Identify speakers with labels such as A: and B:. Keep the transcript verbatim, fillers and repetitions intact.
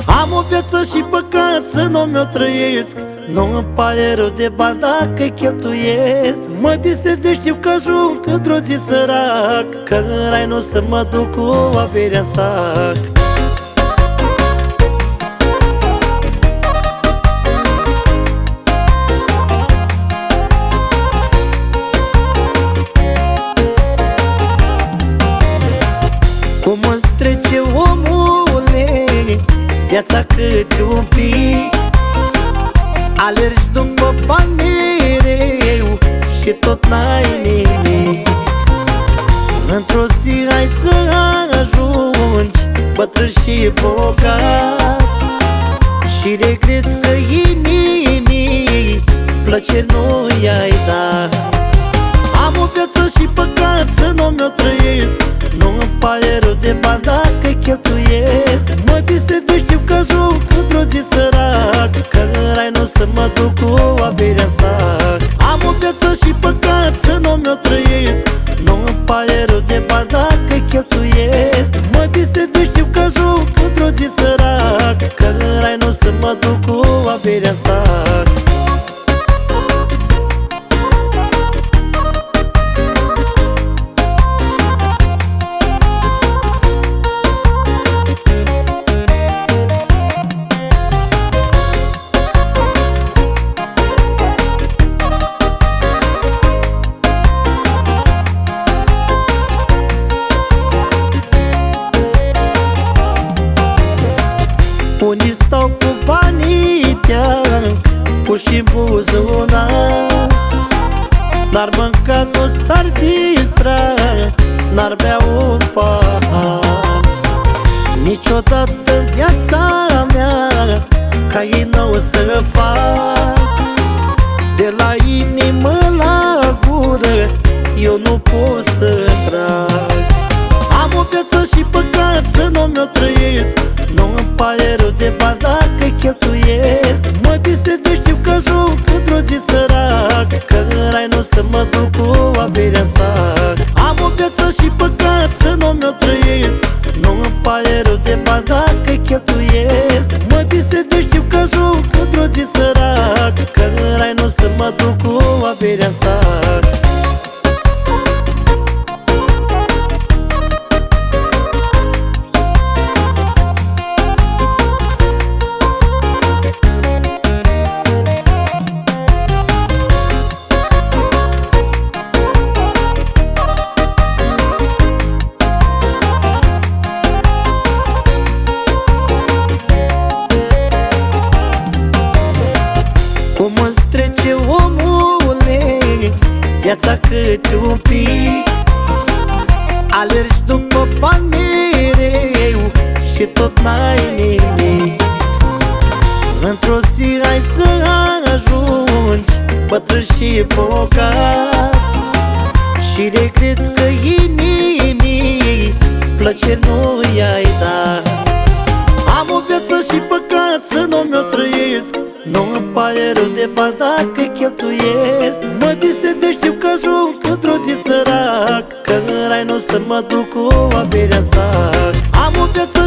A: Am o viață și păcat să nu mi-o trăiesc. Nu-mi pare rău de bani dacă cheltuiesc. Mă disez de știu că ajung într-o zi sărac, că în rai nu să mă duc cu averea în sac. Cum îți trece, omule, viața câte un pic? Alergi după bani mereu și tot n-ai nimic. Într-o zi ai să ajungi bătrân și bogat și regreți că inimii plăceri nu i-ai dat. Am o viață și păcat să nu mi-o trăiesc. Nu-mi pare rău de bani dacă cheltuiesc. Mă disez de știu că ajung într-o zi sărac, că în rai nu să mă duc cu averea în sac. Am o viață și păcat să nu mi-o trăiesc. Nu-mi pare rău de bani dacă cheltuiesc. Mă disez de știu că ajung într-o zi sărac, că în rai nu să mă duc cu averea în sac. Unii stau cu banii te-am puși în buzunar, n-ar mânca, nu s-ar distra, n-ar bea un pahar. Niciodată în viața mea ca ei n-o să fac. De la inimă la gură eu nu pot să trag. Am o viață și păcat să nu mi-o trăiesc. Nu-mi pare rău de bani dacă cheltuiesc. Mă disez de știu că ajung într-o zi sărac, că în rai nu să mă duc cu averea în sac. Am o viață și păcat să nu mi-o trăiesc. Nu-mi pare rău de bani dacă cheltuiesc. Mă disez de știu că ajung într-o zi sărac, că în rai nu să mă duc cu averea în sac. Cum îți trece, omule, viața câte un pic? Alergi după bani mereu și tot n-ai nimic. Într-o zi ai să ajungi bătrân și bogat și regreți că inimii plăceri nu i-ai dat. Am o viață și păcat să nu mi-o trăiesc. Nu-mi pare rău de bani dacă cheltuiesc. Mă disez de știu că ajung într-o zi sărac, că în rai nu să mă duc cu averea în sac. Am o viață